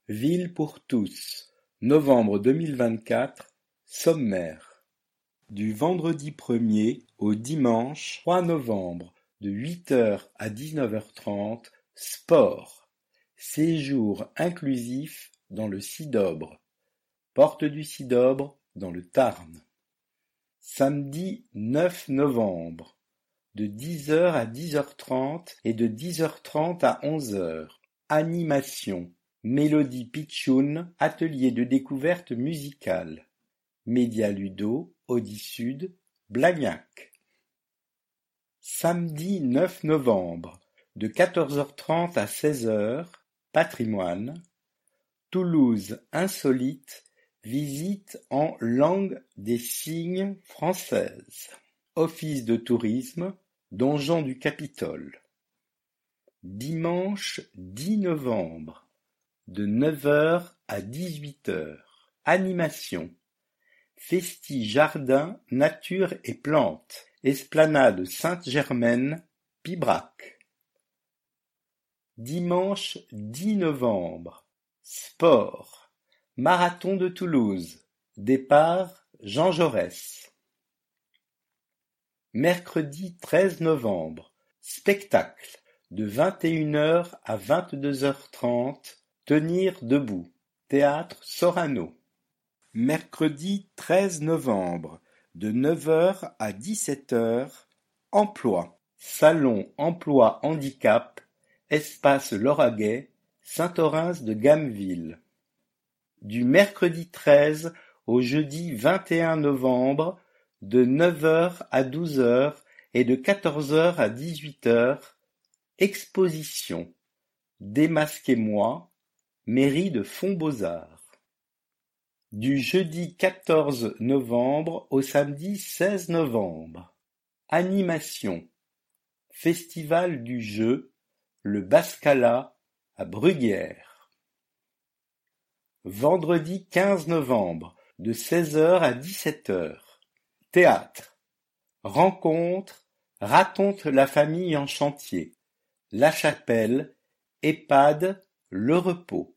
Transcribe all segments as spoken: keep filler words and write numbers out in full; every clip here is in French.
Ville pour tous, novembre deux mille vingt-quatre, sommaire. Du vendredi premier au dimanche trois novembre, de huit heures à dix-neuf heures trente, sport. Séjour inclusif dans le Sidobre. Porte du Sidobre dans le Tarn. Samedi neuf novembre, de dix heures à dix heures trente et de dix heures trente à onze heures. Animation. Mélodie Pitchoun, atelier de découverte musicale. Média Ludo, Audi-Sud, Blagnac. Samedi neuf novembre, de quatorze heures trente à seize heures, patrimoine. Toulouse insolite, visite en langue des signes française. Office de tourisme, donjon du Capitole. Dimanche dix novembre, de neuf heures à dix-huit heures. Animation. Festi-jardin, nature et plantes. Esplanade Sainte-Germaine, Pibrac. Dimanche dix novembre. Sport. Marathon de Toulouse. Départ Jean Jaurès. Mercredi treize novembre. Spectacle. De vingt et une heures à vingt-deux heures trente. Tenir debout. Théâtre Sorano. Mercredi treize novembre, de neuf heures à dix-sept heures, emploi. Salon emploi handicap, espace Lauragais, Saint-Orens de Gameville. Du mercredi treize au jeudi vingt et un novembre, de neuf heures à douze heures et de quatorze heures à dix-huit heures, exposition. Démasquez-moi, mairie de Fonds-Beaux-Arts. Du jeudi quatorze novembre au samedi seize novembre. Animation. Festival du jeu, le Bascala à Bruguière. Vendredi quinze novembre, de seize heures à dix-sept heures. Théâtre. Rencontre, raconte la famille en chantier. La Chapelle, EHPAD, Le Repos.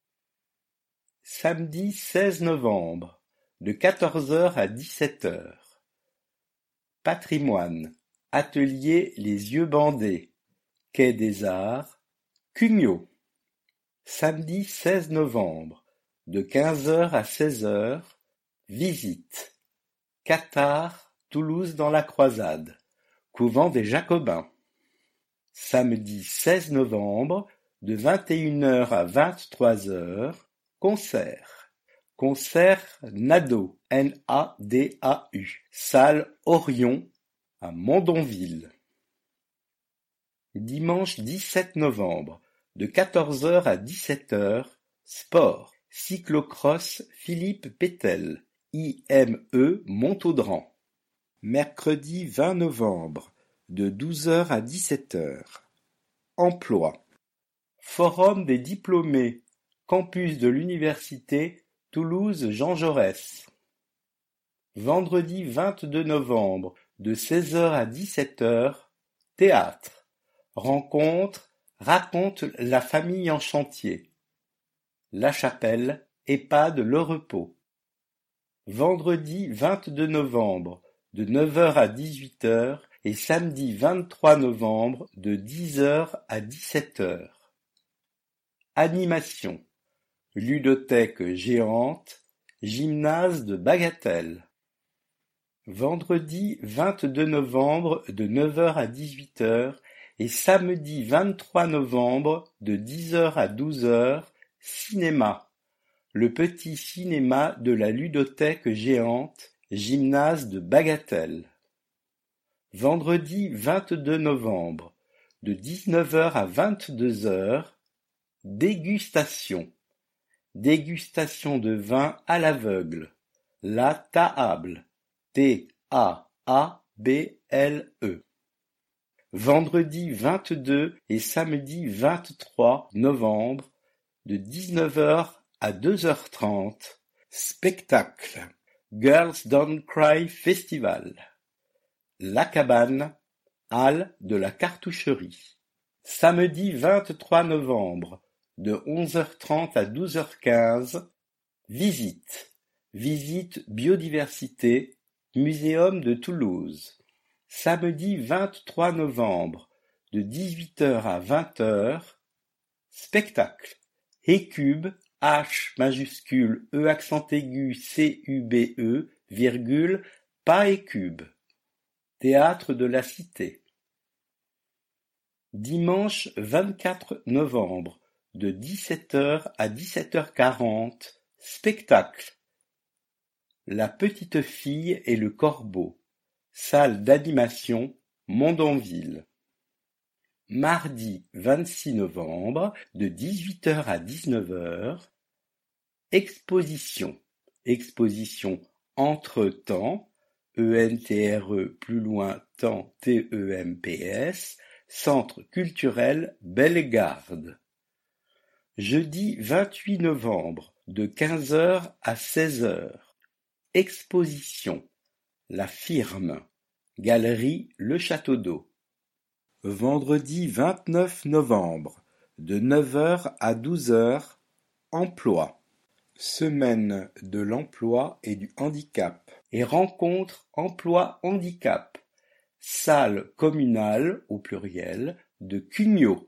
Samedi seize novembre, de quatorze heures à dix-sept heures. Patrimoine, atelier Les Yeux Bandés, Quai des Arts, Cugnot. Samedi seize novembre, de quinze heures à seize heures, visite. Cathare, Toulouse dans la croisade, couvent des Jacobins. Samedi seize novembre, de vingt et une heures à vingt-trois heures, concert. Concert Nado, N A D A U, salle Orion, à Mondonville. Dimanche dix-sept novembre, de quatorze heures à dix-sept heures, sport. Cyclocross Philippe Pétel, I M E Montaudran. Mercredi vingt novembre, de douze heures à dix-sept heures. Emploi. Forum des diplômés, campus de l'université Toulouse Jean Jaurès. Vendredi vingt-deux novembre, de seize heures à dix-sept heures, théâtre. Rencontre, raconte la famille en chantier. La Chapelle, EHPAD Le Repos. Vendredi vingt-deux novembre, de neuf heures à dix-huit heures et samedi vingt-trois novembre, de dix heures à dix-sept heures. Animation. Ludothèque géante, gymnase de Bagatelle. Vendredi vingt-deux novembre, de neuf heures à dix-huit heures et samedi vingt-trois novembre, de dix heures à douze heures, cinéma. Le petit cinéma de la Ludothèque géante, gymnase de Bagatelle. Vendredi vingt-deux novembre, de dix-neuf heures à vingt-deux heures, dégustation. Dégustation de vin à l'aveugle. La Taable. T A A B L E. Vendredi vingt-deux et samedi vingt-trois novembre, de dix-neuf heures à deux heures trente, spectacle. Girls Don't Cry Festival. La Cabane, halle de la Cartoucherie. Samedi vingt-trois novembre, de onze heures trente à douze heures quinze. Visite. Visite biodiversité, Muséum de Toulouse. Samedi vingt-trois novembre, de dix-huit heures à vingt heures. Spectacle. Hécube, H majuscule E accent aigu C U B E, virgule, pas Hécube. Théâtre de la Cité. Dimanche vingt-quatre novembre, de dix-sept heures à dix-sept heures quarante. Spectacle. La petite fille et le corbeau. Salle d'animation, Mondonville. Mardi vingt-six novembre, de dix-huit heures à dix-neuf heures. Exposition. Exposition Entre-temps, E N T R E plus loin temps T E M P S, Centre culturel Bellegarde. Jeudi vingt-huit novembre, de quinze heures à seize heures. Exposition. La Firme. Galerie Le Château d'Eau. Vendredi vingt-neuf novembre, de neuf heures à douze heures. Emploi. Semaine de l'emploi et du handicap. Et rencontre emploi-handicap. Salle communale, au pluriel, de Cugnot.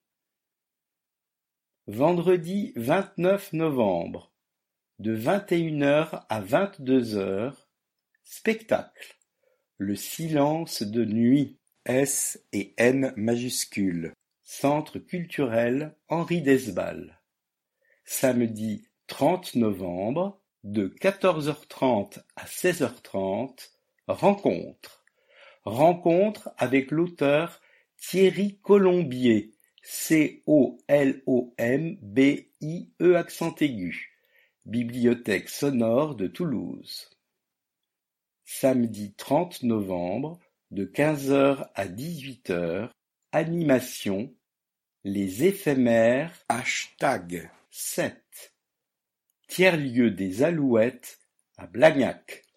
Vendredi vingt-neuf novembre, de vingt et une heures à vingt-deux heures. Spectacle. Le silence de nuit. S et N majuscules. Centre culturel Henri Desbal. Samedi trente novembre, de quatorze heures trente à seize heures trente. Rencontre. Rencontre avec l'auteur Thierry Colombier, C O L O M B I E accent aigu, Bibliothèque sonore de Toulouse. Samedi trente novembre, de quinze heures à dix-huit heures, animation, les éphémères, hashtag sept, tiers-lieu des Alouettes à Blagnac.